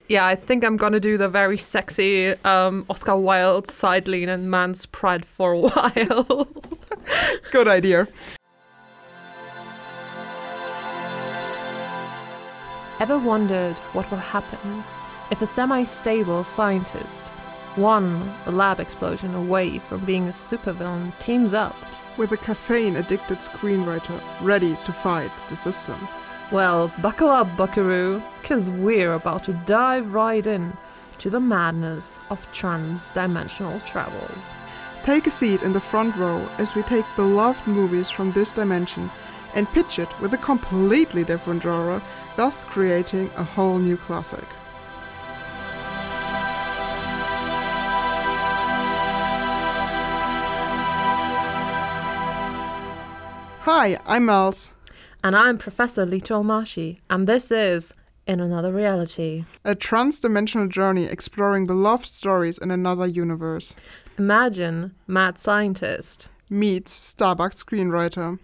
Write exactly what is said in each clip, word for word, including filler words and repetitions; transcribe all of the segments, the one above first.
Yeah, I think I'm gonna do the very sexy um, Oscar Wilde side lean and man's pride for a while. Good idea. Ever wondered what will happen if a semi-stable scientist, one lab explosion away from being a supervillain, teams up with a caffeine-addicted screenwriter ready to fight the system? Well, buckle up, buckaroo, because we're about to dive right in to the madness of trans-dimensional travels. Take a seat in the front row as we take beloved movies from this dimension and pitch it with a completely different genre, thus creating a whole new classic. Hi, I'm Mels. And I'm Professor Lito Almashi, and this is In Another Reality. A trans-dimensional journey exploring beloved stories in another universe. Imagine mad scientist meets Starbucks screenwriter.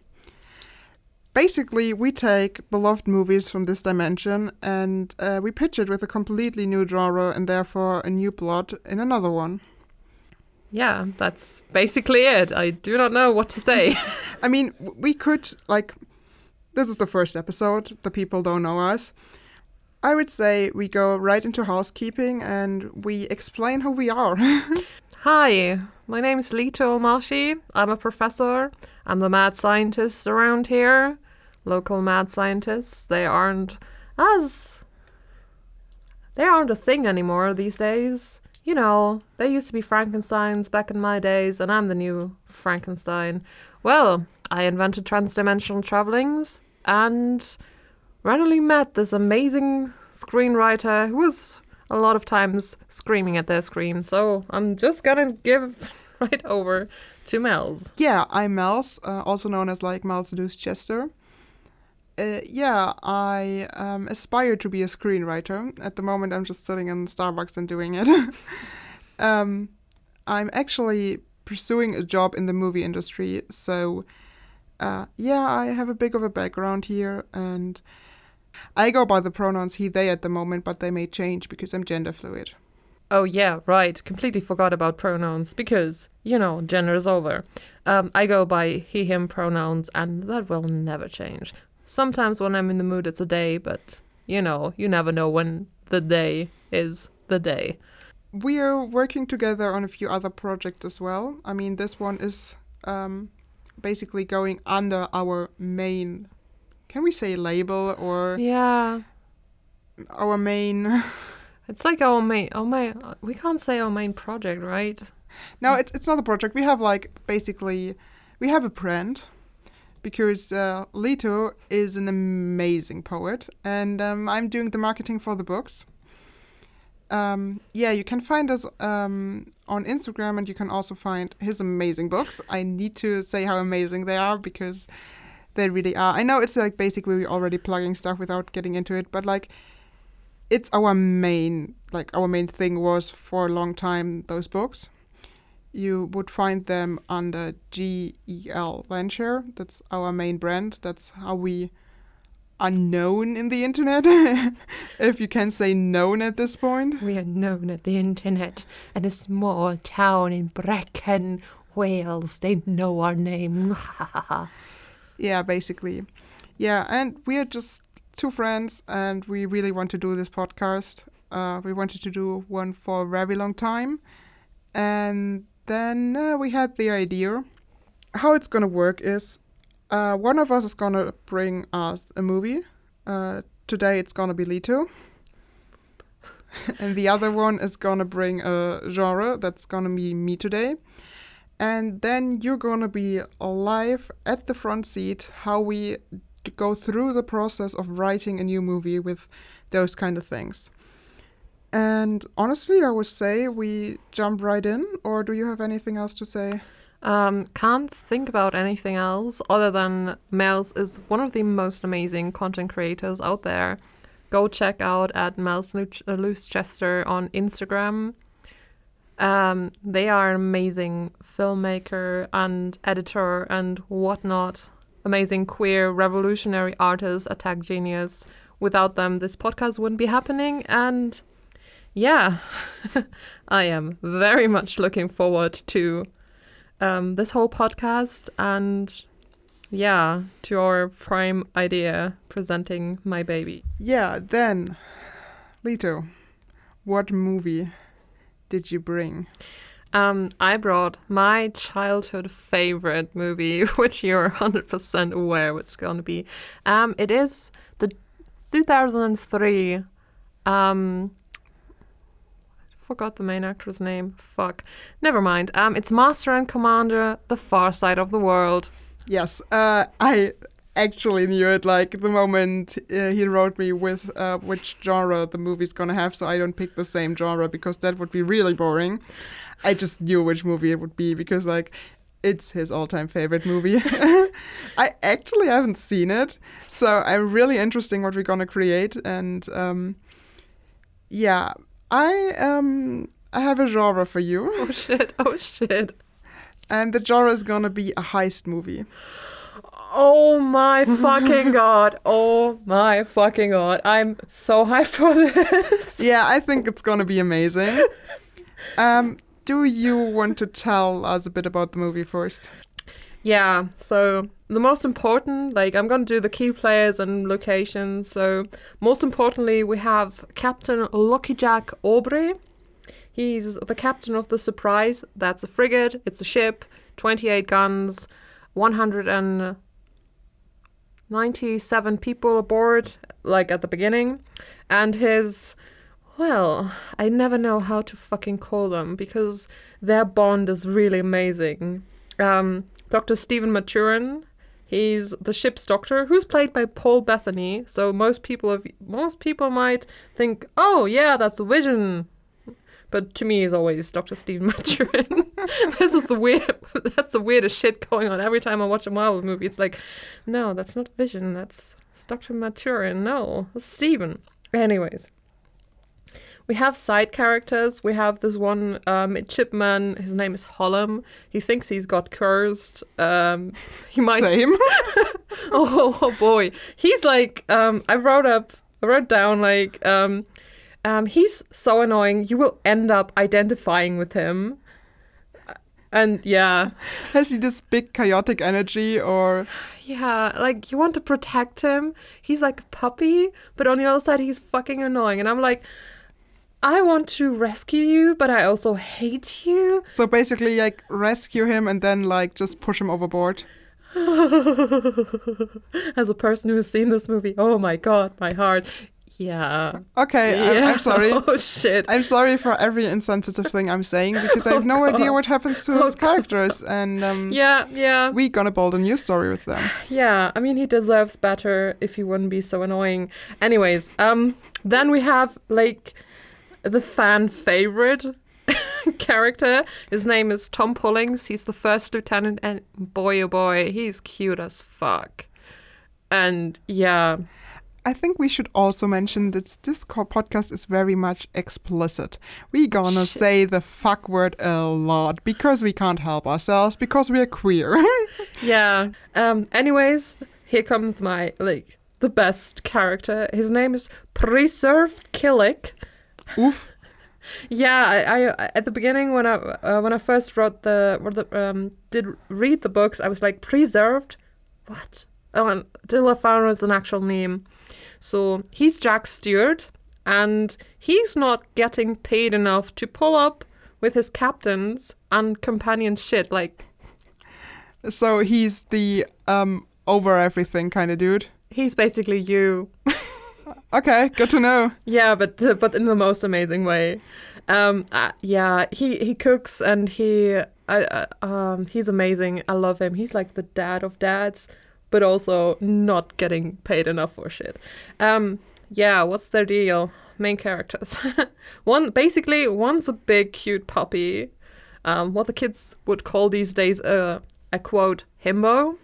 Basically, we take beloved movies from this dimension and uh, we pitch it with a completely new genre and therefore a new plot in another one. Yeah, that's basically it. I do not know what to say. I mean, we could, like... This is the first episode, the people don't know us. I would say we go right into housekeeping and we explain who we are. Hi, my name is Lito Almashi. I'm a professor. I'm the mad scientist around here. Local mad scientists, they aren't as... They aren't a thing anymore these days. You know, they used to be Frankensteins back in my days, and I'm the new Frankenstein. Well, I invented transdimensional travelings and randomly met this amazing screenwriter who was a lot of times screaming at their screen. So I'm just gonna give right over to Mels. Yeah, I'm Mels, uh, also known as like Mels Luce Chester. Uh, yeah, I um, aspire to be a screenwriter. At the moment, I'm just sitting in Starbucks and doing it. um, I'm actually pursuing a job in the movie industry, so uh, yeah, I have a bit of a background here, and I go by the pronouns he, they at the moment, but they may change because I'm gender fluid. Oh yeah, right. Completely forgot about pronouns because, you know, gender is over. Um, I go by he, him pronouns, and that will never change. Sometimes when I'm in the mood, it's a they, but, you know, you never know when the day is the day. We are working together on a few other projects as well. I mean, this one is um, basically going under our main, can we say label or? Yeah. Our main. It's like our main, our main, we can't say our main project, right? No, it's it's not a project. We have like, basically, we have a brand because uh, Lito is an amazing poet and um, I'm doing the marketing for the books. Um, yeah, you can find us um, on Instagram and you can also find his amazing books. I need to say how amazing they are because they really are. I know it's like basically we're already plugging stuff without getting into it, but like it's our main, like our main thing was for a long time those books. You would find them under G E L Landshare. That's our main brand. That's how we are known in the internet, if you can say known at this point. We are known at the internet in a small town in Brecon, Wales. They know our name. Yeah, basically. Yeah, and we are just two friends, and we really want to do this podcast. Uh, we wanted to do one for a very long time, and then uh, we had the idea. How it's gonna work is Uh, one of us is gonna bring us a movie. Uh, today it's gonna be Lito. And the other one is gonna bring a genre. That's gonna be me today. And then you're gonna be live at the front seat how we d- go through the process of writing a new movie with those kind of things. And honestly, I would say we jump right in, or do you have anything else to say? Um, can't think about anything else other than Mels is one of the most amazing content creators out there. Go check out at Mels Luce Chester on Instagram. Um, they are an amazing filmmaker and editor and whatnot. Amazing queer revolutionary artist, a tech genius. Without them, this podcast wouldn't be happening. And yeah, I am very much looking forward to um, this whole podcast and, yeah, to our prime idea presenting my baby. Yeah, then, Leto, what movie did you bring? Um, I brought my childhood favorite movie, which you're one hundred percent aware what's going to be. Um, it is the two thousand three... Um, forgot the main actor's name. Fuck. Never mind. Um, it's Master and Commander: The Far Side of the World. Yes, uh, I actually knew it like the moment uh, he wrote me with uh, which genre the movie's gonna have, so I don't pick the same genre because that would be really boring. I just knew which movie it would be because like it's his all-time favorite movie. I actually haven't seen it, so I'm really interested what we're gonna create. And um, yeah, I um I have a genre for you. Oh shit! Oh shit! And the genre is gonna be a heist movie. Oh my fucking god. Oh my fucking god. I'm so hyped for this. Yeah, I think it's gonna be amazing. Um, do you want to tell us a bit about the movie first? Yeah, so the most important, like I'm gonna do the key players and locations. So most importantly, we have Captain Lucky Jack Aubrey. He's the captain of the Surprise. That's a frigate. It's a ship, twenty-eight guns, one hundred ninety-seven people aboard, like at the beginning. And his, well, I never know how to fucking call them because their bond is really amazing. Um, Doctor Stephen Maturin, he's the ship's doctor, who's played by Paul Bettany. So most people have, most people might think, oh yeah, that's Vision. But to me, he's always Doctor Stephen Maturin. This is the weird, that's the weirdest shit going on. Every time I watch a Marvel movie, it's like, no, that's not Vision, that's Doctor Maturin. No, that's Stephen. Anyways. We have side characters. We have this one uh, midshipman. His name is Hollum. He thinks he's got cursed. Um, he might. Same. oh, oh boy, he's like. Um, I wrote up. I wrote down like. Um, um, he's so annoying. You will end up identifying with him. And yeah. Has he this big chaotic energy or? Yeah, like you want to protect him. He's like a puppy, but on the other side, he's fucking annoying. And I'm like. I want to rescue you, but I also hate you. So basically, like, rescue him and then, like, just push him overboard. As a person who has seen this movie, oh my god, my heart. Yeah. Okay, yeah. I'm, I'm sorry. Oh shit. I'm sorry for every insensitive thing I'm saying because I have oh no god. idea what happens to oh his characters. God. And um, yeah, yeah. we're gonna build a new story with them. Yeah, I mean, he deserves better if he wouldn't be so annoying. Anyways, um, then we have, like... the fan favorite character. His name is Tom Pullings. He's the first lieutenant, and boy, oh boy, he's cute as fuck. And yeah. I think we should also mention that this co- podcast is very much explicit. We're gonna Shit. say the fuck word a lot because we can't help ourselves because we're queer. yeah. Um. Anyways, here comes my, like, the best character. His name is Preserved Killick. Oof. Yeah, I, I at the beginning when I uh, when I first wrote the, the um did read the books, I was like, preserved, what? Oh, until I found it's an actual name. So he's Jack Stewart, and he's not getting paid enough to pull up with his captains and companions shit. Like, so he's the um over everything kind of dude. He's basically you. Okay, good to know. Yeah, but uh, but in the most amazing way. Um, uh, yeah, he, he cooks and he uh, um he's amazing. I love him. He's like the dad of dads, but also not getting paid enough for shit. Um, yeah, what's their deal? Main characters. One basically one's a big cute puppy. Um, what the kids would call these days a a quote himbo.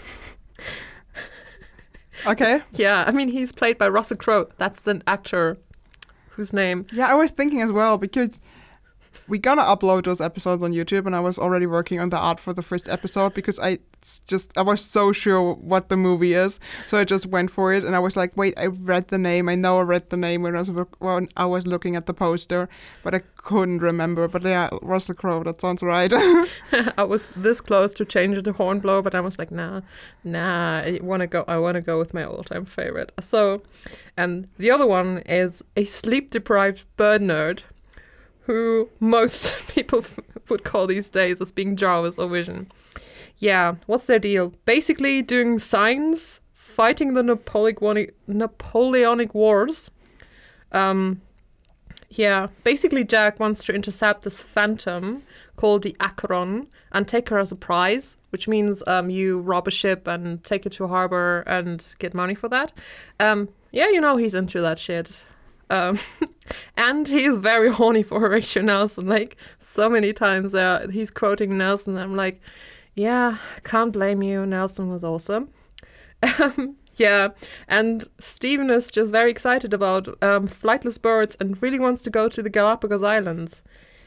Okay. Yeah, I mean, he's played by Russell Crowe. That's the actor whose name. Yeah, I was thinking as well because we're gonna upload those episodes on YouTube, and I was already working on the art for the first episode because I just I was so sure what the movie is, so I just went for it, and I was like, wait, I read the name, I know I read the name when I was look- when I was looking at the poster, but I couldn't remember. But yeah, Russell Crowe, that sounds right. I was this close to changing to Hornblower, but I was like, nah, nah. I wanna go. I wanna go with my all-time favorite. So, and the other one is a sleep-deprived bird nerd, who most people f- would call these days as being Jarvis or Vision. Yeah, what's their deal? Basically doing science, fighting the Napoleonic, Napoleonic Wars. Um, yeah, basically Jack wants to intercept this phantom called the Acheron and take her as a prize, which means um, you rob a ship and take it to a harbor and get money for that. Um, yeah, you know, he's into that shit. Um, and he's very horny for Horatio Nelson. Like, so many times there, he's quoting Nelson. I'm like, yeah, can't blame you. Nelson was awesome. Um, yeah, and Steven is just very excited about um, flightless birds and really wants to go to the Galapagos Islands.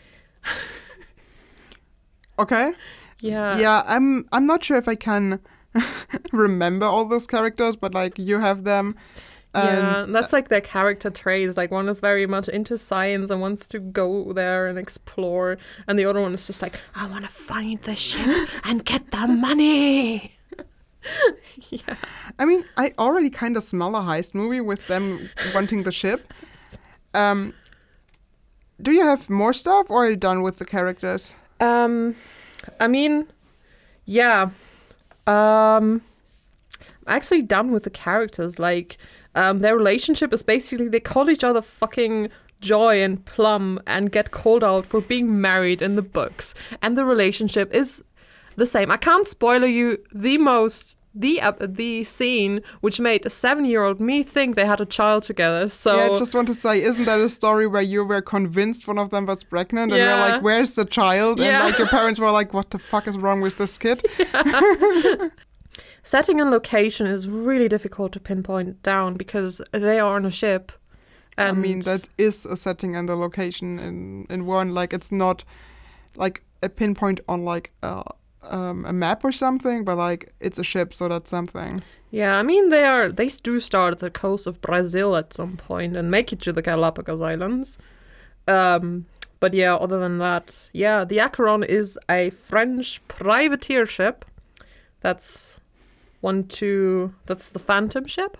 Okay. Yeah. Yeah, I'm I'm not sure if I can remember all those characters, but like you have them. Yeah, And that's like their character traits. Like, one is very much into science and wants to go there and explore, and the other one is just like, I want to find the ship and get the money. Yeah. I mean, I already kind of smell a heist movie with them wanting the ship. Um, do you have more stuff, or are you done with the characters? Um, I mean, yeah. Um, I'm actually done with the characters. Like, um, their relationship is basically they call each other fucking Joy and Plum and get called out for being married in the books. And the relationship is the same. I can't spoiler you the most the uh, the scene which made a seven-year-old me think they had a child together. So Yeah, I just want to say, isn't that a story where you were convinced one of them was pregnant, and Yeah. you're like, where's the child? And Yeah. like your parents were like, what the fuck is wrong with this kid? setting and location is really difficult to pinpoint down because they are on a ship. I And mean, that is a setting and a location in, in one. Like, it's not like a pinpoint on like a, um, a map or something, but like it's a ship, so that's something. Yeah, I mean they are they do start at the coast of Brazil at some point and make it to the Galapagos Islands. Um, but yeah, other than that, yeah, the Acheron is a French privateer ship. That's one two. That's the Phantom ship.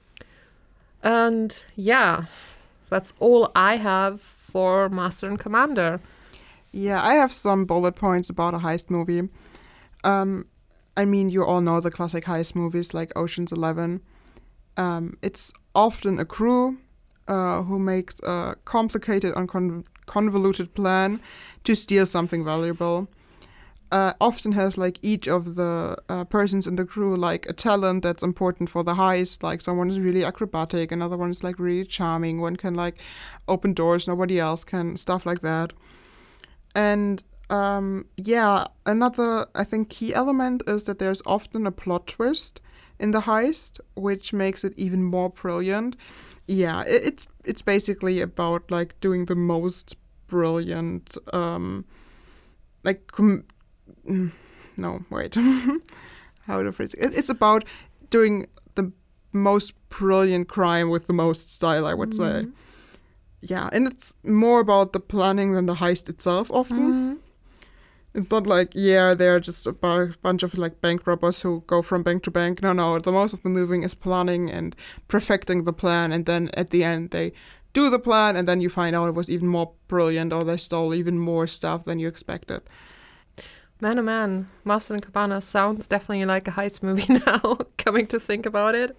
And yeah, that's all I have for Master and Commander. Yeah, I have some bullet points about a heist movie. Um, I mean, you all know the classic heist movies like Ocean's Eleven. Um, it's often a crew uh, who makes a complicated and con- convoluted plan to steal something valuable. Uh, often has like each of the uh, persons in the crew like a talent that's important for the heist. Like someone is really acrobatic, another one is like really charming, one can like open doors nobody else can, stuff like that. And um, yeah, another I think key element is that there's often a plot twist in the heist, which makes it even more brilliant. Yeah, it, it's it's basically about like doing the most brilliant um, like. Com- Mm, no, wait. How to phrase it? It's about doing the most brilliant crime with the most style, I would Mm-hmm. say. Yeah, and it's more about the planning than the heist itself often. Mm-hmm. It's not like, yeah, they're just a bu- bunch of like bank robbers who go from bank to bank. No, no, the most of the moving is planning and perfecting the plan, and then at the end they do the plan, and then you find out it was even more brilliant, or they stole even more stuff than you expected. Man, oh man, Master and Commander sounds definitely like a heist movie now, coming to think about it.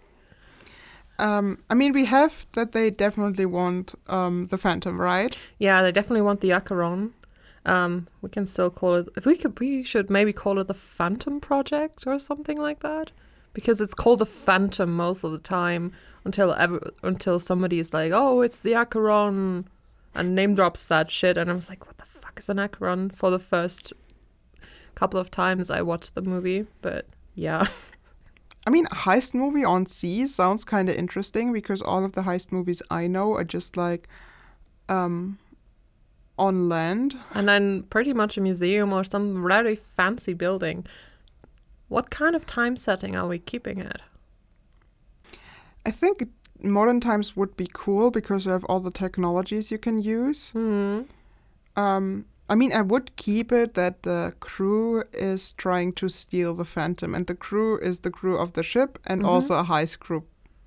Um, I mean, we have that they definitely want um, the Phantom, right? Yeah, they definitely want the Acheron. Um, we can still call it, if we could, we should maybe call it the Phantom Project or something like that. Because it's called the Phantom most of the time until ever, until somebody is like, oh, it's the Acheron, and name drops that shit. And I was like, what the fuck is an Acheron for the first couple of times I watched the movie, but yeah. I mean, a heist movie on sea sounds kind of interesting because all of the heist movies I know are just like, um, on land. And then pretty much a museum or some very fancy building. What kind of time setting are we keeping it? I think modern times would be cool because you have all the technologies you can use. Hmm. Um, I mean, I would keep it that the crew is trying to steal the Phantom, and the crew is the crew of the ship and Mhm. also a heist group.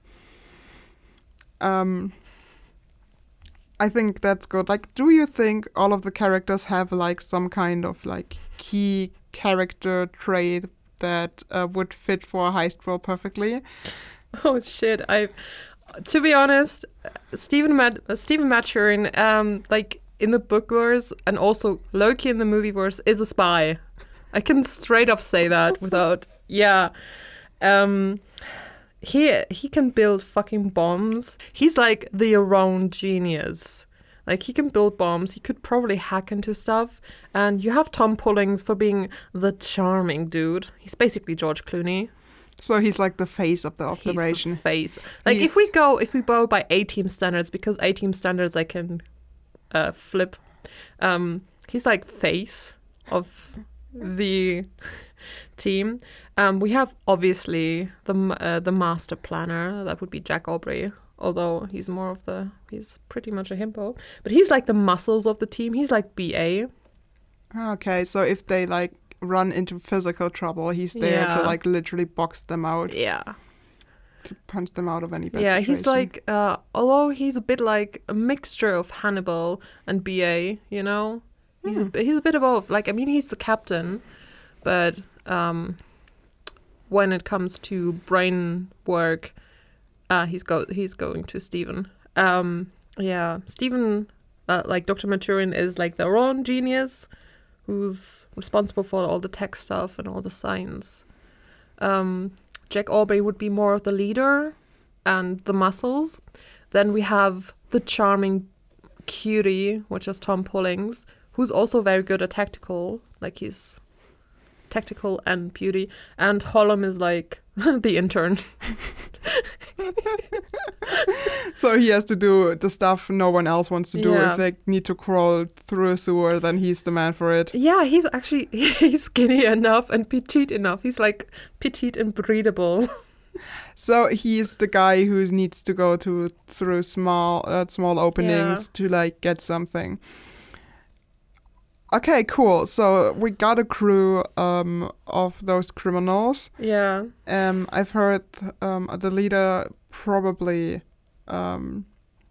Um, I think that's good. Like, do you think all of the characters have like some kind of like key character trait that uh, would fit for a heist role perfectly? Oh shit! I, to be honest, Stephen Mat- uh, Stephen Maturin, um, like in the book verse and also Loki in the movie verse, is a spy. I can straight up say that without, yeah. Um, he he can build fucking bombs. He's like the around genius. Like he can build bombs. He could probably hack into stuff. And you have Tom Pullings for being the charming dude. He's basically George Clooney. So he's like the face of the operation. He's the face. Like He's- if we go, if we go by A-team standards, because A-team standards I can uh, flip. Um, he's like face of the team. Um, we have obviously the m- uh, the master planner. That would be Jack Aubrey. Although he's more of the, he's pretty much a himbo. But he's like the muscles of the team. He's like B A. Okay, so if they like run into physical trouble, he's there Yeah. to like literally box them out, Yeah. to punch them out of any bad Yeah, situation. he's like, uh, although he's a bit like a mixture of Hannibal and B A, you know? He's a, bi- he's a bit of both. Like, I mean, he's the captain, but um, when it comes to brain work, uh, he's go he's going to Stephen. Um, yeah, Stephen, uh, like Doctor Maturin, is like the raw genius who's responsible for all the tech stuff and all the science. Um, Jack Aubrey would be more of the leader and the muscles. Then we have the charming cutie, which is Tom Pullings, who's also very good at tactical. Like he's tactical and beauty. And Hollum is like the intern. So he has to do the stuff no one else wants to do. Yeah. If they need to crawl through a sewer, then he's the man for it. Yeah, he's actually he's skinny enough and petite enough. He's like petite and breathable. So he's the guy who needs to go to through small uh, small openings Yeah. to like get something. Okay, cool. So we got a crew um, of those criminals. Yeah. Um, I've heard um, the leader probably um,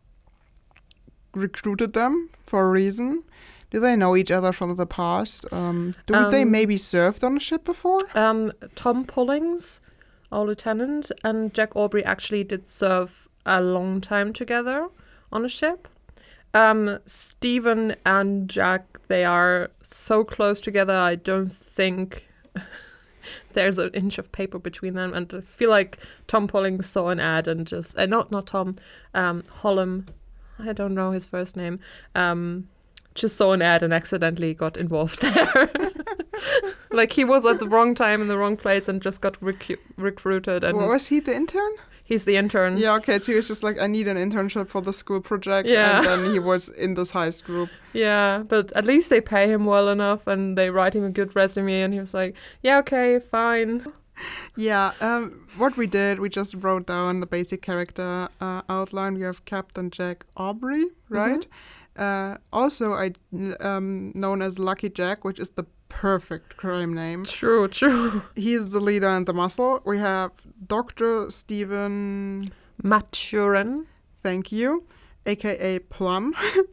recruited them for a reason. Do they know each other from the past? Um, do they Um, maybe served on a ship before? Um, Tom Pullings, our lieutenant, and Jack Aubrey actually did serve a long time together on a ship. Um, Stephen and Jack, they are so close together, I don't think there's an inch of paper between them. And I feel like Tom Pullings saw an ad and just, uh, not, not Tom, um, Hollum, I don't know his first name, um, just saw an ad and accidentally got involved there. Like he was at the wrong time in the wrong place and just got recu- recruited. And Or was he the intern? he's the intern. Yeah, okay, so he was just like, I need an internship for the school project. Yeah. And then he was in this heist group. Yeah, but at least they pay him well enough and they write him a good resume. And he was like, yeah, okay, fine. Yeah, um, what we did, we just wrote down the basic character uh, outline. We have Captain Jack Aubrey, right? Uh, also, I um, known as Lucky Jack, which is the perfect crime name. True, true. He's the leader and the muscle. We have Doctor Stephen, Maturin. thank you, aka Plum.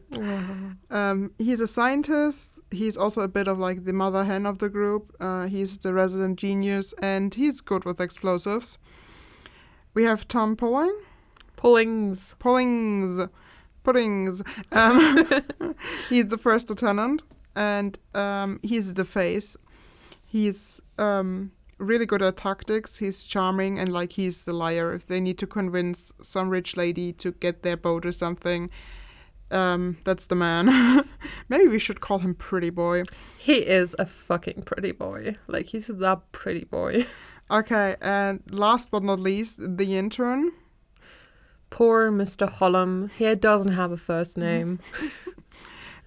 um, he's a scientist. He's also a bit of like the mother hen of the group. Uh, he's the resident genius, and he's good with explosives. We have Tom Pulling. Pullings. Pullings. Puddings. Um, he's the first lieutenant, and um, he's the face. He's um, really good at tactics. He's charming, and like he's the liar. If they need to convince some rich lady to get their boat or something, um, that's the man. Maybe we should call him Pretty Boy. He is a fucking pretty boy. Like, he's the pretty boy. Okay, and last but not least, the intern. Poor Mister Hollum. He doesn't have a first name.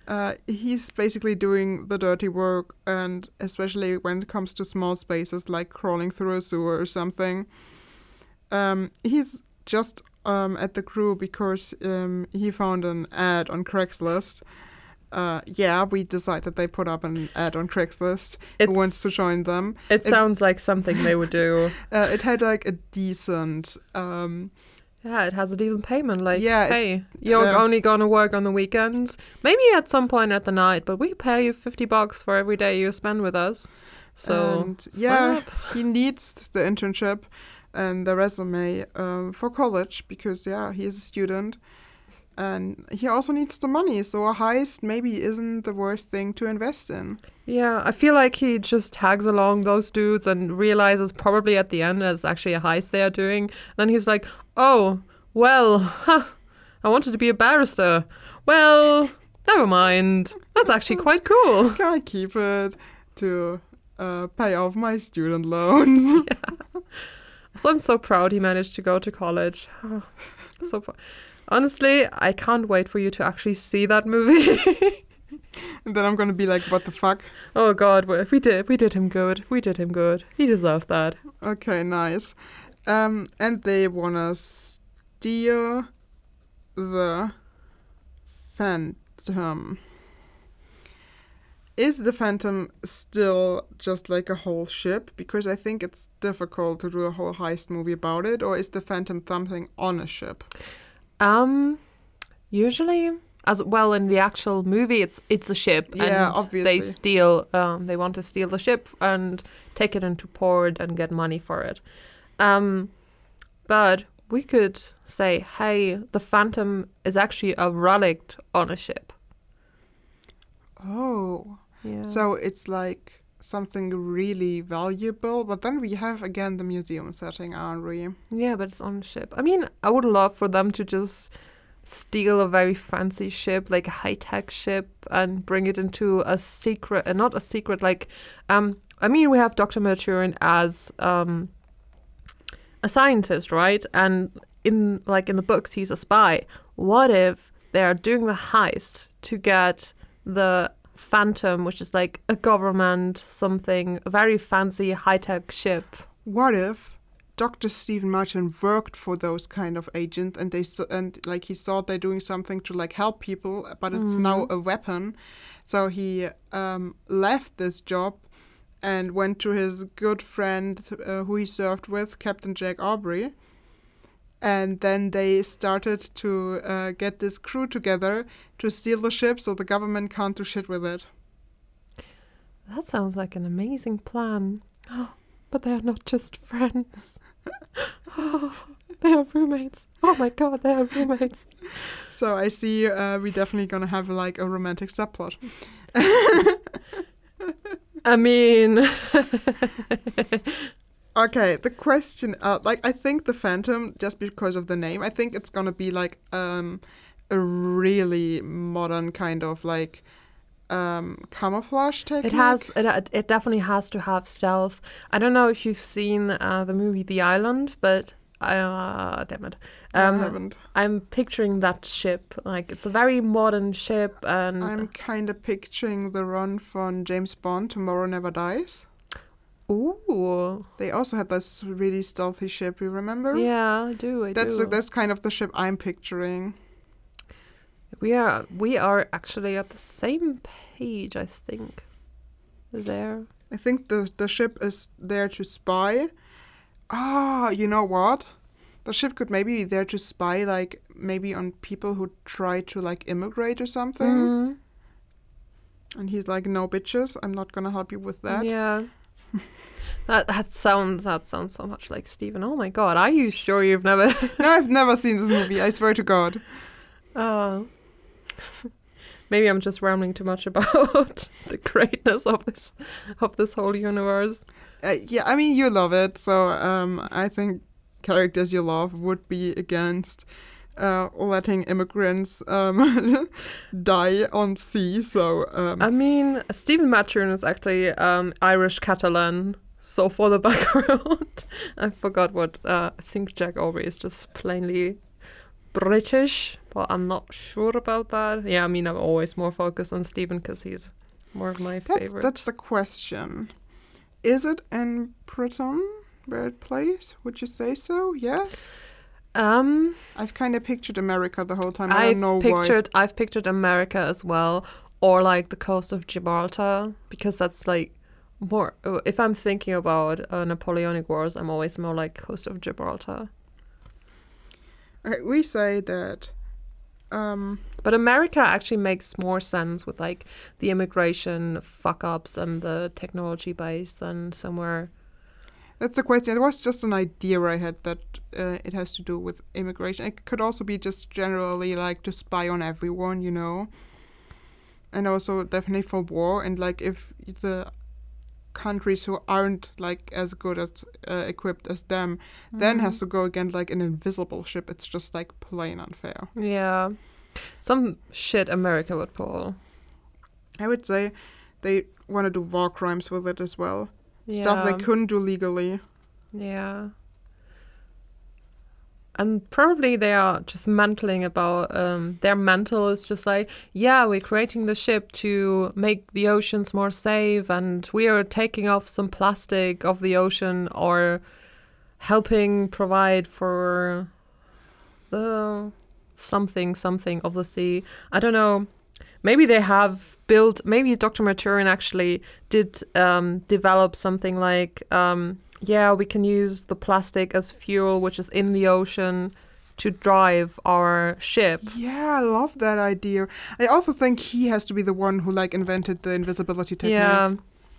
uh, he's basically doing the dirty work, and especially when it comes to small spaces like crawling through a sewer or something. Um, he's just um, at the crew because um, he found an ad on Craigslist. Uh, yeah, we decided they put up an ad on Craigslist. It's, who wants to join them? It, It- sounds like something they would do. Uh, it had like a decent. Um, Yeah, it has a decent payment. Like, Yeah, it- hey, you're uh, only gonna work on the weekends, maybe at some point at the night, but we pay you fifty bucks for every day you spend with us. So and sign yeah, up. he needs the internship and the resume um, for college because yeah, he is a student, and he also needs the money. So a heist maybe isn't the worst thing to invest in. Yeah, I feel like he just tags along those dudes and realizes probably at the end it's actually a heist they are doing. Then he's like, oh, well, huh, I wanted to be a barrister. Well, never mind. That's actually quite cool. Can I keep it to uh, pay off my student loans? So I'm so proud he managed to go to college. So pro- honestly, I can't wait for you to actually see that movie. And then I'm gonna be like, what the fuck? Oh God, we we did we did him good. We did him good. He deserved that. Okay, nice. Um, and they wanna steal the Phantom. Is the Phantom still just like a whole ship? Because I think it's difficult to do a whole heist movie about it. Or is the Phantom something on a ship? Um, usually, as well in the actual movie, it's it's a ship, Yeah, and obviously. they steal. Um, they want to steal the ship and take it into port and get money for it. Um, but we could say, hey, the Phantom is actually a relic on a ship. Oh. Yeah. So it's like something really valuable. But then we have again the museum setting, aren't we? Yeah, but it's on a ship. I mean, I would love for them to just steal a very fancy ship, like a high-tech ship, and bring it into a secret, uh, not a secret, like, um, I mean, we have Doctor Maturin as um, a scientist, right? And in, like, in the books, he's a spy. What if they're doing the heist to get the Phantom, which is like a government something, a very fancy high-tech ship? What if Doctor Stephen Martin worked for those kind of agents, and they s- and like he thought they're doing something to like help people, but it's now a weapon. So he um, left this job and went to his good friend uh, who he served with, Captain Jack Aubrey. And then they started to uh, get this crew together to steal the ship so the government can't do shit with it. That sounds like an amazing plan. But they are not just friends. Oh, they are roommates. Oh my God, they are roommates. So I see uh, we're definitely gonna have like a romantic subplot. I mean, Okay, the question, uh, like I think the Phantom, just because of the name, I think it's gonna be like um, a really modern kind of like um, camouflage technique. it has. It, it definitely has to have stealth. I don't know if you've seen uh, the movie The Island, but uh, damn it, I um, haven't. I'm picturing that ship. Like it's a very modern ship, and I'm kind of picturing the run from James Bond, Tomorrow Never Dies. ooh, They also had this really stealthy ship. You remember? yeah, I do. I That's do. that's kind of the ship I'm picturing. We are we are actually at the same page, I think. There. I think the the ship is there to spy. Ah, you know what? The ship could maybe be there to spy, like maybe on people who try to like immigrate or something. Mm, And he's like, "No, bitches, I'm not gonna help you with that." yeah. that that sounds that sounds so much like Stephen. Oh my God, are you sure you've never? No, I've never seen this movie. I swear to God. Oh. Maybe I'm just rambling too much about the greatness of this of this whole universe. Uh, yeah, I mean, you love it, so um, I think characters you love would be against uh, letting immigrants um, die on sea. So um, I mean, Stephen Maturin is actually um, Irish Catalan. So for the background, I forgot what uh, I think Jack Aubrey is just plainly British, but I'm not sure about that. Yeah, I mean, I'm always more focused on Stephen because he's more of my That's, favorite. that's the question. Is it in Britain where it plays? Would you say so? Yes? Um, I've kind of pictured America the whole time. I I've don't know pictured I've pictured America as well, or like the coast of Gibraltar, because that's like more. uh, If I'm thinking about uh, Napoleonic Wars, I'm always more like coast of Gibraltar. why. Okay, we say that. Um, But America actually makes more sense with like the immigration fuck ups and the technology base than somewhere. that's the question. It was just an idea I had that uh, it has to do with immigration. It could also be just generally like to spy on everyone, you know. And also definitely for war. And like if the countries who aren't like as good as uh, equipped as them then has to go against like an invisible ship, it's just like plain unfair. Yeah, some shit America would pull. I would say they want to do war crimes with it as well. Yeah. Stuff they couldn't do legally. Yeah. And probably they are just mantling about, um, their mental is just like, yeah, we're creating the ship to make the oceans more safe, and we are taking off some plastic of the ocean, or helping provide for the something, something of the sea. I don't know. Maybe they have built, maybe Doctor Maturin actually did um, develop something like, um, yeah, we can use the plastic as fuel, which is in the ocean, to drive our ship. Yeah, I love that idea. I also think he has to be the one who like invented the invisibility technique. Yeah.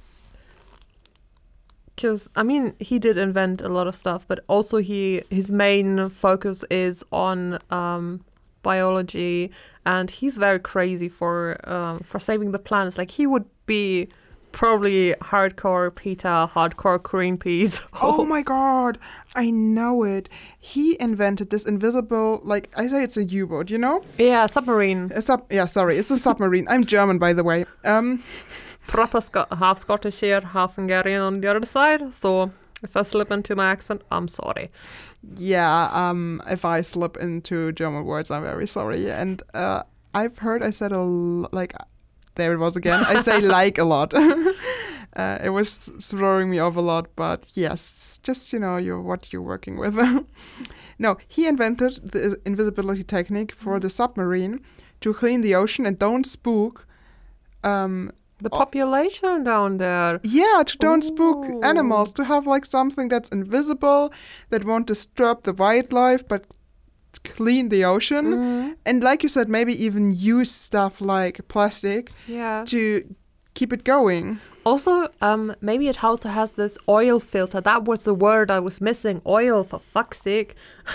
Because, I mean, he did invent a lot of stuff, but also he his main focus is on um, biology, and he's very crazy for um, for saving the planets. Like, he would be probably hardcore PETA, hardcore Greenpeace. Oh my god, I know it. He invented this invisible, like, I say it's a U-boat, you know? Yeah, submarine. A sub- yeah, sorry, it's a submarine. I'm German, by the way. Um, Proper Sc- half Scottish here, half Hungarian on the other side. So if I slip into my accent, I'm sorry. yeah, um, if I slip into German words, I'm very sorry. And uh, I've heard I said a l- like, there it was again. I say like a lot. uh, it was throwing me off a lot, but yes, just, you know, you're what you're working with. No, he invented the invisibility technique for the submarine to clean the ocean and don't spook. Um, The population down there. yeah, to don't spook Ooh. animals, to have like something that's invisible, that won't disturb the wildlife, but clean the ocean. Mhm. And like you said, maybe even use stuff like plastic Yeah. to keep it going. Also, um, maybe it also has this oil filter. That was the word I was missing. Oil, for fuck's sake.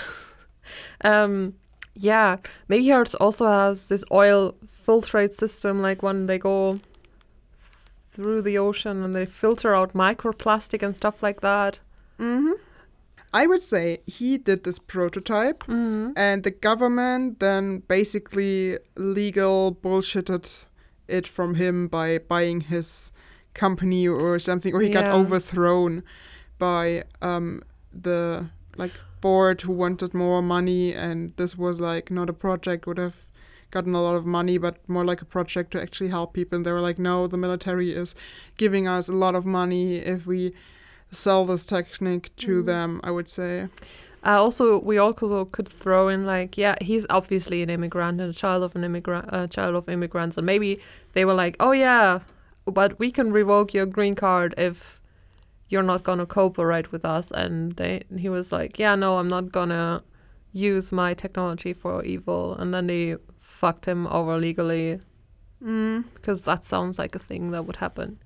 um, yeah, maybe it also has this oil filtrate system, like when they go through the ocean and they filter out microplastic and stuff like that. hmm I would say he did this prototype, Mm-hmm. and the government then basically legal bullshitted it from him by buying his company or something, or he got Yeah. overthrown by um, the like board who wanted more money, and this was like not a project would have gotten a lot of money, but more like a project to actually help people. And they were like, no, the military is giving us a lot of money if we sell this technique to Mm. them, I would say. Uh, also, we also could throw in like, yeah, he's obviously an immigrant and a child of an immigrant, uh, child of immigrants, and maybe they were like, oh yeah, but we can revoke your green card if you're not gonna cooperate with us. And they, he was like, yeah, no, I'm not gonna use my technology for evil. And then they fucked him over legally, Mm. because that sounds like a thing that would happen.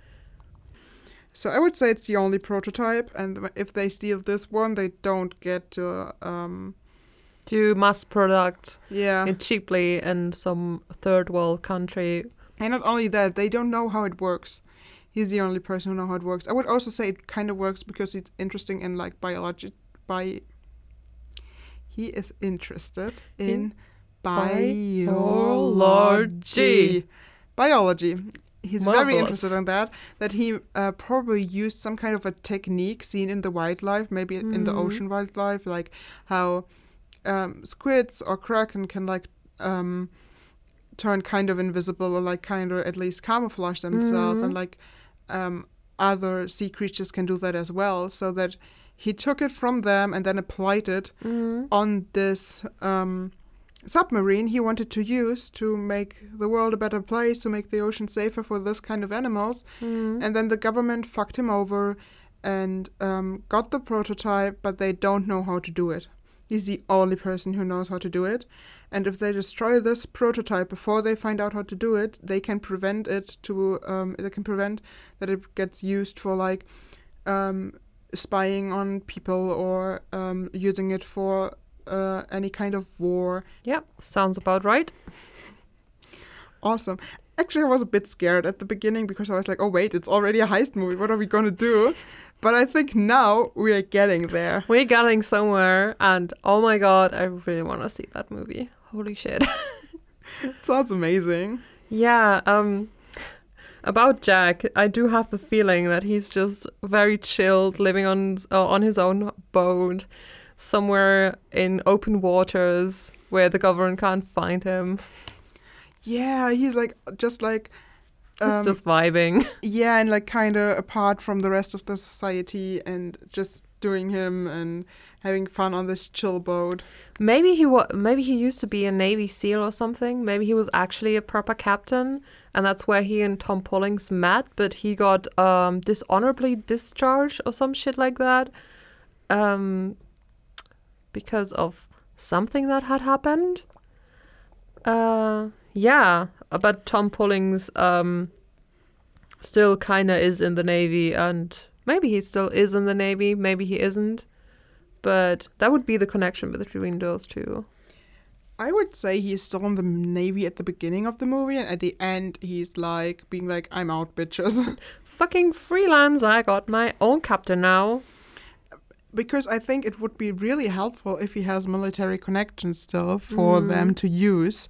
So I would say it's the only prototype, and if they steal this one, they don't get to, um, To mass product yeah. it cheaply in some third world country. And not only that, they don't know how it works. He's the only person who knows how it works. I would also say it kind of works because it's interesting in like biology. By he is interested in, In biology. Biology. He's very Marvelous. interested in that. That he uh, probably used some kind of a technique seen in the wildlife, maybe in the Mhm. ocean wildlife, like how um, squids or kraken can like um, turn kind of invisible or like kind of at least camouflage themselves, Mhm. and like um, other sea creatures can do that as well. So that he took it from them and then applied it Mm-hmm. on this um, submarine he wanted to use to make the world a better place, to make the ocean safer for this kind of animals. Mm-hmm. And then the government fucked him over and um, got the prototype, but they don't know how to do it. He's the only person who knows how to do it. And if they destroy this prototype before they find out how to do it, they can prevent it to, um, they can prevent that it gets used for like um, spying on people or um, using it for uh, any kind of war. Yep, sounds about right. Awesome. Actually, I was a bit scared at the beginning because I was like, oh, wait, it's already a heist movie. What are we going to do? But I think now we are getting there. We're getting somewhere, and oh my god, I really want to see that movie. Holy shit. It sounds amazing. Yeah, um, about Jack, I do have the feeling that he's just very chilled, living on uh, on his own boat, somewhere in open waters where the government can't find him. Yeah, he's like, just like... He's um, just vibing. Yeah, and like kind of apart from the rest of the society and just doing him and having fun on this chill boat. Maybe he wa- maybe he used to be a Navy SEAL or something. Maybe he was actually a proper captain, and that's where he and Tom Pollings met. But he got um, dishonorably discharged or some shit like that, um, because of something that had happened. Uh, yeah, but Tom Pollings um, still kinda is in the Navy, and maybe he still is in the Navy. Maybe he isn't. But that would be the connection between those two. I would say he's still in the Navy at the beginning of the movie, and at the end he's like being like, I'm out, bitches. Fucking freelance, I got my own captain now. Because I think it would be really helpful if he has military connections still for Mm. them to use.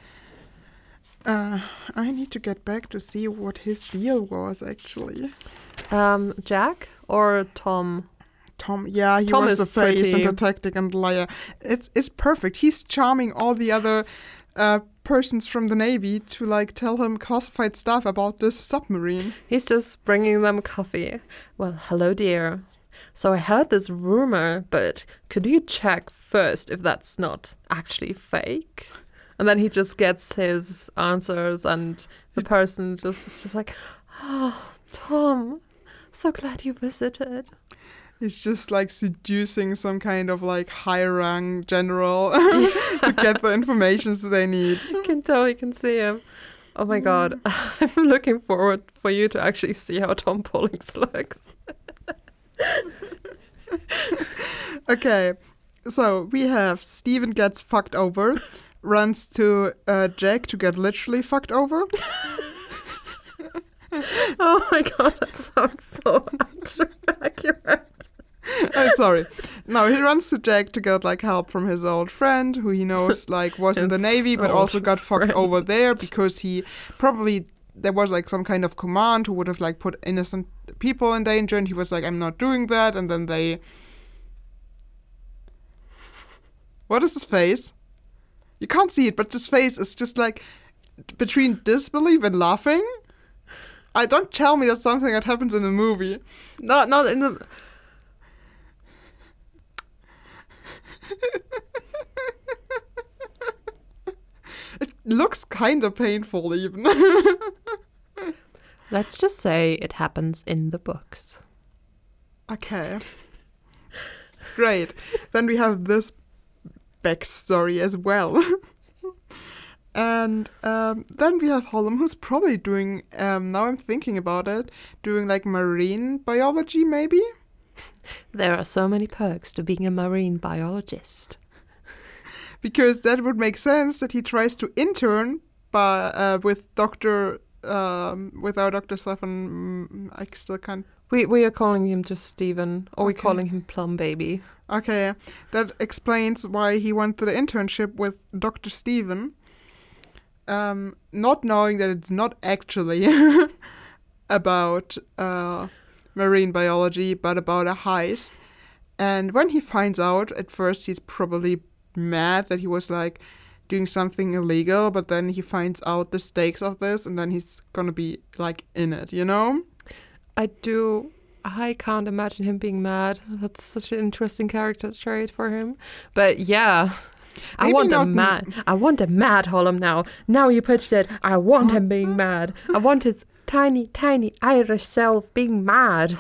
Uh, I need to get back to see what his deal was, actually. Um, Jack or Tom? Tom, yeah, he Tom was is the face pretty- and the tactic and liar. It's it's perfect. He's charming all the other uh, persons from the Navy to like tell him classified stuff about this submarine. He's just bringing them coffee. Well, hello, dear. So I heard this rumor, but could you check first if that's not actually fake? And then he just gets his answers, and the person just is just like, oh, Tom, so glad you visited. He's just like seducing some kind of like high rang general to get the information they need. You can tell, you can see him. Oh my god, I'm looking forward for you to actually see how Tom Pollings looks. Okay, so we have Steven gets fucked over, runs to uh, Jack to get literally fucked over. Oh my god, that sounds so accurate. I'm sorry. No, he runs to Jack to get like help from his old friend, who he knows like was in the His Navy, but also old got fucked friend. over there because he probably there was like some kind of command who would have like put innocent people in danger, and he was like, "I'm not doing that," and then they. What is his face? You can't see it, but his face is just like between disbelief and laughing. I don't tell me that's something that happens in a movie. Not, not in the... It looks kind of painful, even. Let's just say it happens in the books. Okay. Great. Then we have this backstory as well. And um, then we have Hollum, who's probably doing, um, now I'm thinking about it, doing like marine biology, maybe? There are so many perks to being a marine biologist. Because that would make sense that he tries to intern by, uh, with Doctor Um, with our Doctor Stefan. mm, I still can't. We we are calling him just Steven, or we're Okay. calling him Plum Baby. Okay, that explains why he went to the internship with Doctor Steven. Um, not knowing that it's not actually about uh, marine biology, but about a heist. And when he finds out, at first he's probably mad that he was like doing something illegal, but then he finds out the stakes of this, and then he's gonna be like in it, you know? I do. I can't imagine him being mad. That's such an interesting character trait for him. But yeah, I Maybe want a not m- mad. I want a mad Hollum now. Now you pitched it. I want him being mad. I want his tiny, tiny Irish self being mad.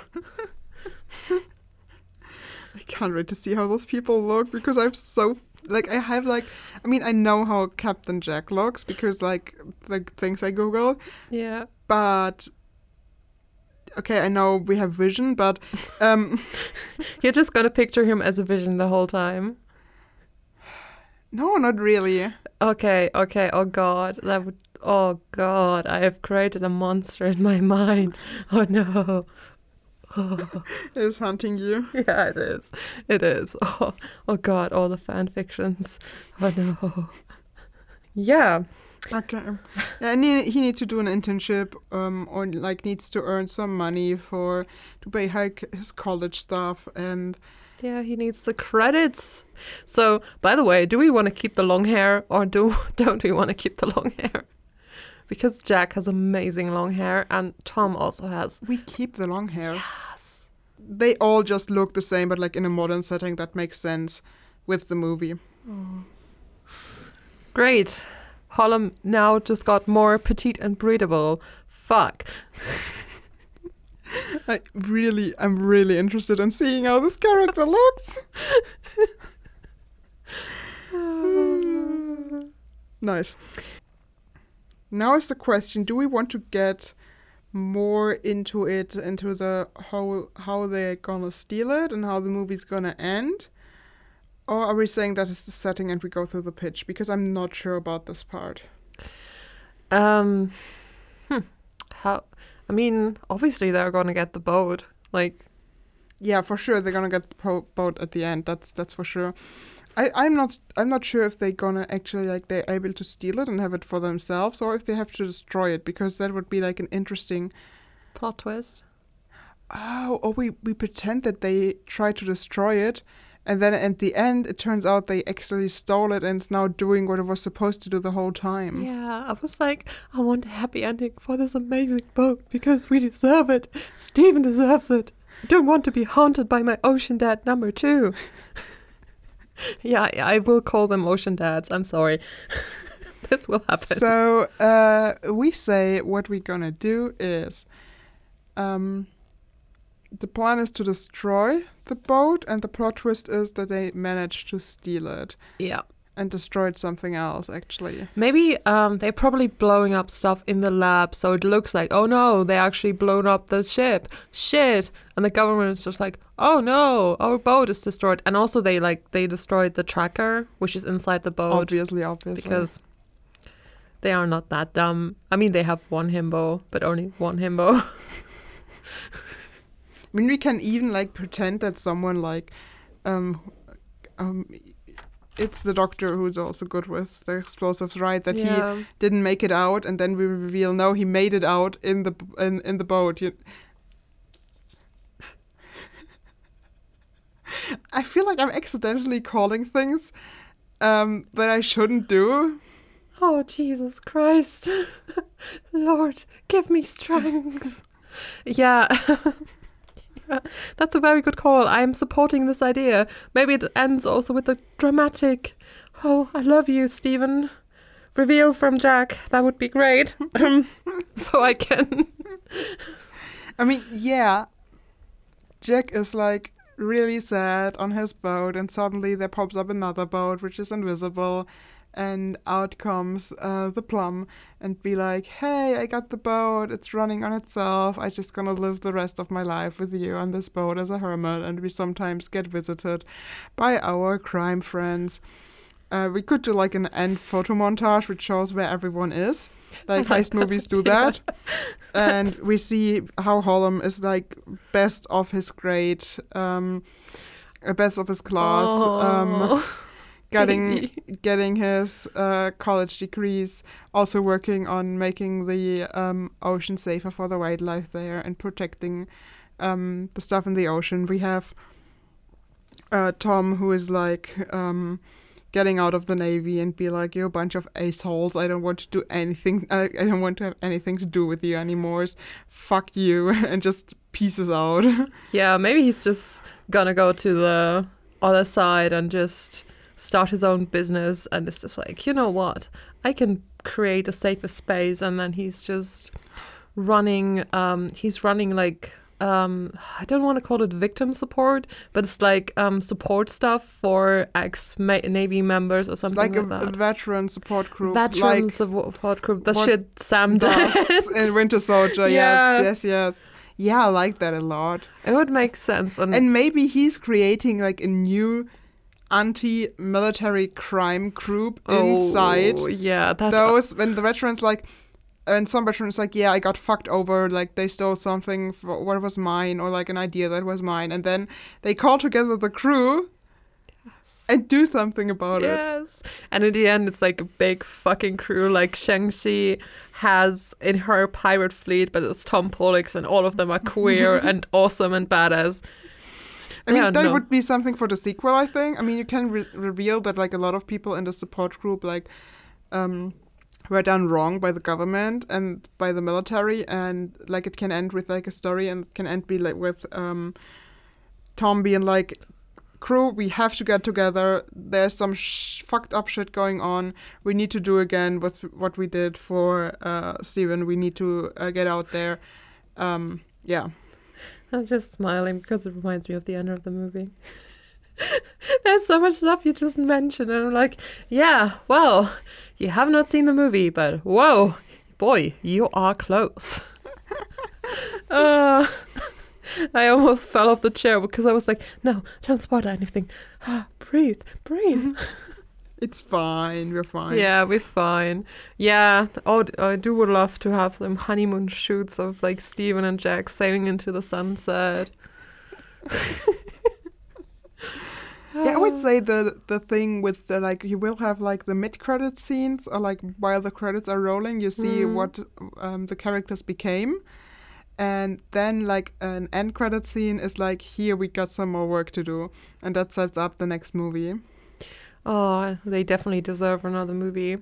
I can't wait to see how those people look, because I've so like I have like I mean I know how Captain Jack looks because like the things I Google, Yeah. but okay, I know we have Vision, but um You're just gonna picture him as a vision the whole time. no, not really. Okay, okay. Oh God, that would. Oh God, I have created a monster in my mind. Oh no. Oh. Is hunting you. Yeah, it is. It is. Oh, oh God, all the fan fictions. Oh no. Yeah. Okay. Yeah, and he, he needs to do an internship, um, or like needs to earn some money for to pay hi- his college stuff, and Yeah, he needs the credits. So, by the way, do we want to keep the long hair or do don't we want to keep the long hair? Because Jack has amazing long hair and Tom also has. we keep the long hair. Yes. They all just look the same, but like in a modern setting, that makes sense with the movie. Great. Hollum now just got more petite and breathable. Fuck. I really, I'm really interested in seeing how this character looks. Nice. Now is the question: do we want to get more into it, into the whole how they're gonna steal it and how the movie's gonna end, or are we saying that is the setting and we go through the pitch? Because I'm not sure about this part. Um, hmm. How? I mean, obviously they're gonna get the boat. Like, Yeah, for sure they're gonna get the po- boat at the end. That's that's for sure. I I'm not I'm not sure if they're gonna actually like they're able to steal it and have it for themselves, or if they have to destroy it, because that would be like an interesting. plot twist. Oh, or we we pretend that they try to destroy it, and then at the end it turns out they actually stole it and it's now doing what it was supposed to do the whole time. Yeah, I was like, I want a happy ending for this amazing boat because we deserve it. Stephen deserves it. I don't want to be haunted by my ocean dad number two. Yeah, I, I will call them ocean dads. I'm sorry. This will happen. So uh, we say what we're gonna do is, um, the plan is to destroy the boat, and the plot twist is that they managed to steal it Yeah. and destroyed something else. Actually, Maybe um, they're probably blowing up stuff in the lab, so it looks like, oh no, they actually blown up the ship. Shit. And the government is just like, oh no, our boat is destroyed. And also they like they destroyed the tracker, which is inside the boat, obviously, obviously, because they are not that dumb. I mean, they have one himbo, but only one himbo. I mean, we can even like pretend that someone like, um, um, it's the doctor who's also good with the explosives, right? That Yeah. he didn't make it out, and then we reveal no, he made it out in the in in the boat. You... I feel like I'm accidentally calling things, um, but I shouldn't do. Oh, Jesus Christ. Lord, give me strength. Yeah. Yeah, that's a very good call. I'm supporting this idea. Maybe it ends also with a dramatic, oh, I love you, Stephen, reveal from Jack. That would be great. Um, so I can... I mean, yeah, Jack is like really sad on his boat, and suddenly there pops up another boat which is invisible, and out comes uh, the Plum and be like, hey, I got the boat, it's running on itself, I just gonna live the rest of my life with you on this boat as a hermit, and we sometimes get visited by our crime friends. Uh, we could do like an end photo montage which shows where everyone is. Like heist movies do that. And we see how Hollum is like best of his grade, um, uh, best of his class, um, Oh, getting baby. getting his uh, college degrees, also working on making the um, ocean safer for the wildlife there and protecting um, the stuff in the ocean. We have uh, Tom, who is like um, getting out of the Navy and be like, you're a bunch of assholes. I don't want to do anything. I, I don't want to have anything to do with you anymore. Fuck you. And just pieces out. Yeah, maybe he's just gonna go to the other side and just start his own business. And it's just like, you know what? I can create a safer space. And then he's just running, um, he's running like, Um, I don't want to call it victim support, but it's like um, support stuff for ex-Navy members or something like, like, a, that. a veteran support group. Veteran like support group. The what shit Sam does did. in Winter Soldier. Yeah. Yes, yes, yes. Yeah, I like that a lot. It would make sense. And, And maybe he's creating like a new anti-military crime group inside oh, yeah, that's those, when the veterans like, and some veterans like, yeah, I got fucked over, like they stole something for what was mine, or like an idea that was mine, and then they call together the crew yes. and do something about it. Yes. And in the end, it's like a big fucking crew. Like Shang-Chi has in her pirate fleet, but it's Tom Pollux, and all of them are queer and awesome and badass. I mean, Yeah, that no. would be something for the sequel, I think. I mean, you can re- reveal that like a lot of people in the support group, like, um, were done wrong by the government and by the military, and like it can end with like a story, and it can end be like with um, Tom being like, crew, we have to get together. There's some sh- fucked up shit going on. We need to do again with what we did for uh, Steven. We need to uh, get out there. Um, yeah. I'm just smiling because it reminds me of the end of the movie. There's so much stuff you just mentioned, and I'm like, yeah, well, you have not seen the movie, but whoa, boy, you are close. uh, I almost fell off the chair because I was like, no, don't spoil anything. breathe, breathe. It's fine. We're fine. Yeah, we're fine. Yeah, oh, I do would love to have some honeymoon shoots of like Steven and Jack sailing into the sunset. Yeah, I would say the the thing with the, like, you will have like the mid credit scenes, or like while the credits are rolling, you see Mm. what um, the characters became, and then like an end credit scene is like, here we got some more work to do, and that sets up the next movie. Oh, they definitely deserve another movie.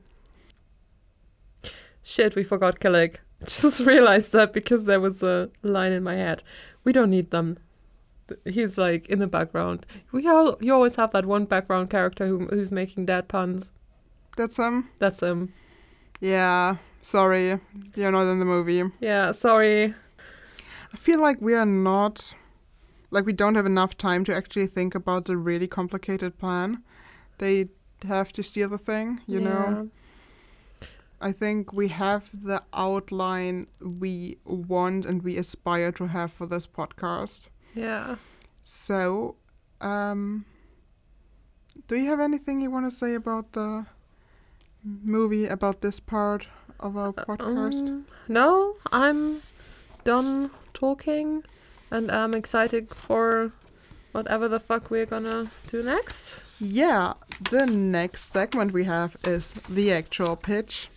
Shit, we forgot Killick. Just realized that because there was a line in my head. We don't need them. He's like in the background. We all you always have that one background character who who's making dad puns. That's um. That's him. Yeah. Sorry, you're not in the movie. Yeah, sorry. I feel like we are not, like we don't have enough time to actually think about the really complicated plan. They have to steal the thing, you Yeah. know. I think we have the outline we want and we aspire to have for this podcast. Yeah. So, um, do you have anything you want to say about the movie, about this part of our podcast? Um, no, I'm done talking, and I'm excited for whatever the fuck we're gonna do next. Yeah, the next segment we have is the actual pitch.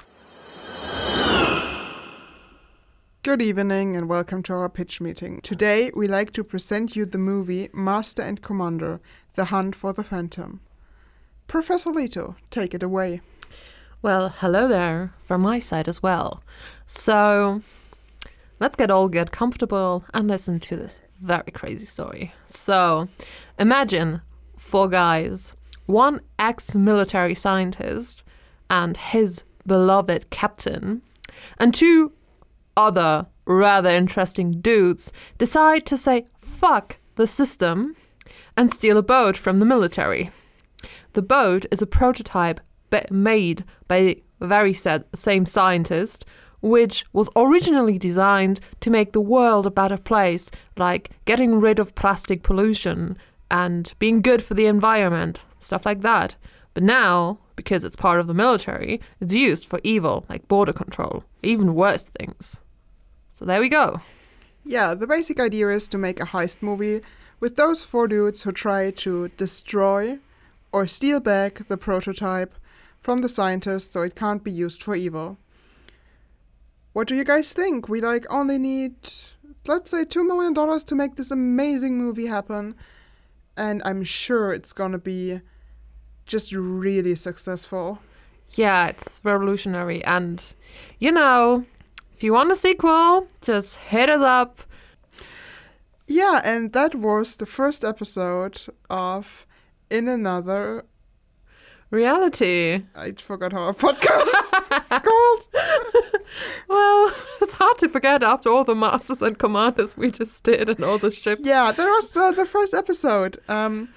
Good evening and welcome to our pitch meeting. Today we like to present you the movie Master and Commander, The Hunt for the Phantom. Professor Leto, take it away. Well, hello there from my side as well. So, let's get all get comfortable and listen to this very crazy story. So, imagine four guys, one ex-military scientist and his beloved captain, and two other rather interesting dudes decide to say fuck the system and steal a boat from the military. The boat is a prototype ba- made by the very said, same scientist, which was originally designed to make the world a better place, like getting rid of plastic pollution and being good for the environment, stuff like that. But now, because it's part of the military, it's used for evil, like border control, even worse things. So there we go. Yeah, the basic idea is to make a heist movie with those four dudes who try to destroy or steal back the prototype from the scientist so it can't be used for evil. What do you guys think? We like only need, let's say, two million dollars to make this amazing movie happen. And I'm sure it's gonna be just really successful. Yeah, it's revolutionary. And, you know, if you want a sequel, just hit us up. Yeah, and that was the first episode of In Another Reality. I forgot how our podcast is called. Well, it's hard to forget after all the Masters and Commanders we just did and all the ships. Yeah, that was uh, the first episode. Um,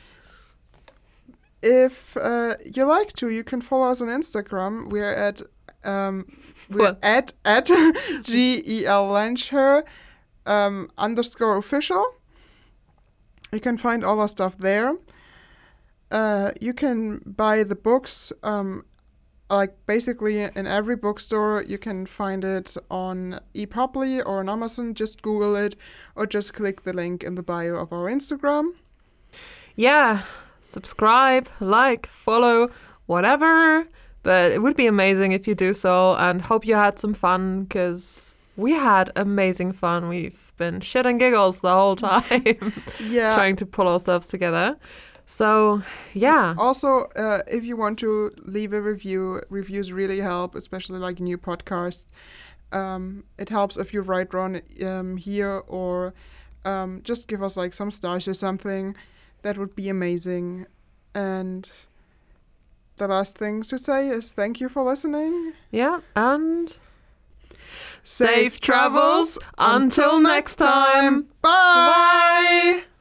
if uh, you like to, you can follow us on Instagram. We're at um, we're Well. at at G E L Lansher um, underscore official. You can find all our stuff there. Uh, you can buy the books, um, like basically in every bookstore. You can find it on ePubly or on Amazon. Just Google it or just click the link in the bio of our Instagram. Yeah, subscribe, like, follow, whatever. But it would be amazing if you do so, and hope you had some fun, because we had amazing fun. We've been shit and giggles the whole time, Yeah. trying to pull ourselves together. So, yeah. Also, uh, if you want to leave a review, reviews really help, especially like new podcasts. Um, it helps if you write on um, here or um, just give us like some stars or something. That would be amazing. And the last thing to say is thank you for listening. Yeah, and safe travels until next time. Bye. Bye.